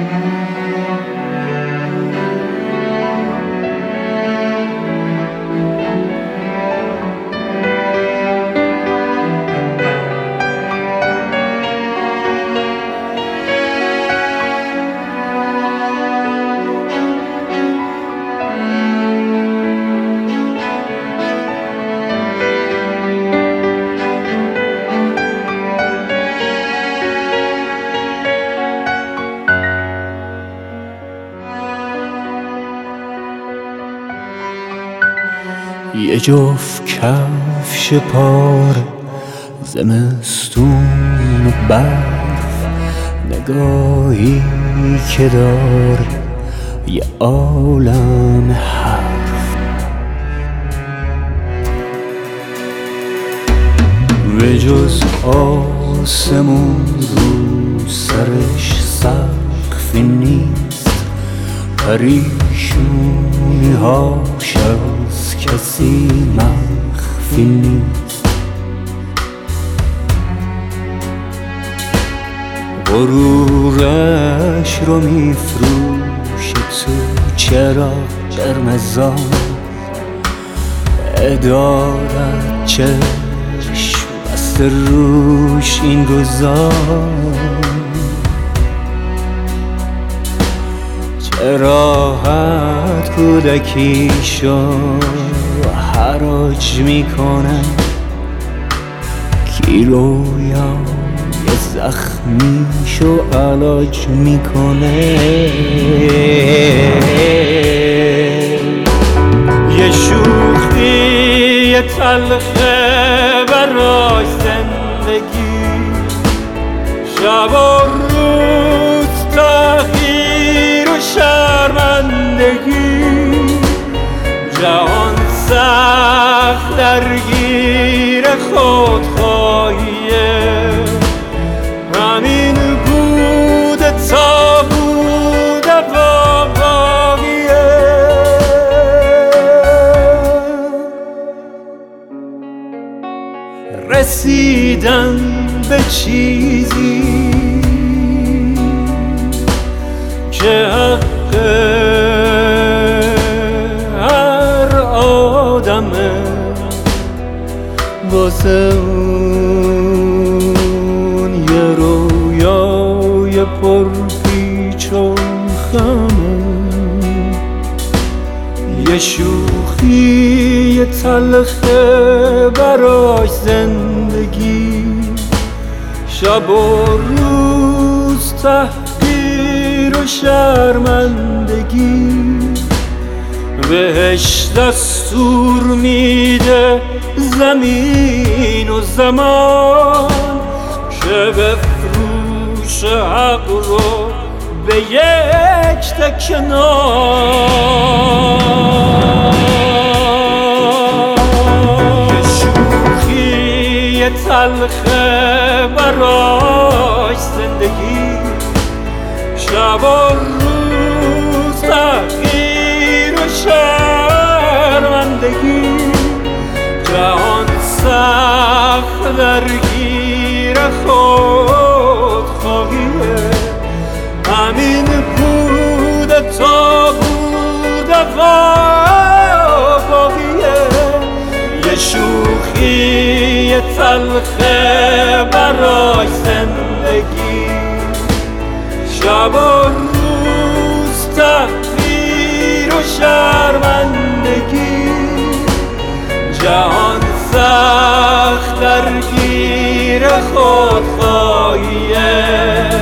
یه جفت کفش پاره زمستون و برف، نگاهی که داره یه عالم حرف. به جز آسمون رو سرش سقفی نیست، پریشونی هاش از کسی مخفی نیست. غرورش رو میفروشه تو چراغ قرمزان، ادارت چشم بسته روش این گذار. راحت کودکیشو حراج میکنه، کیلوی زخمیشو علاج میکنه. یه شوخی تلخه برای زندگی، شب و روز تغییر و شرمندگی. جهان سخت درگیر خودخواهیه، همین بوده تا بوده باقیه. رسیدن به چیزی که حق هر آدمه، واسه اون یه رویای پرپیچ و خمه. یه شوخی تلخه براش زندگی، شب و روز تحقیر و شرمندگی. بهش دستور میده زمین و زمان، که بفروش حق رو به یک تکه نان. یه شوخی تلخه براش زندگی، شب و روز تغییر و شرمندگی. جهان سخت درگیر خودخواهیه، همین بوده تا بوده باقیه. یه شوخی تلخه برای زندگی، شب و روز تغییر و شرمندگی. جهان سخت درگیر خودخواهیه،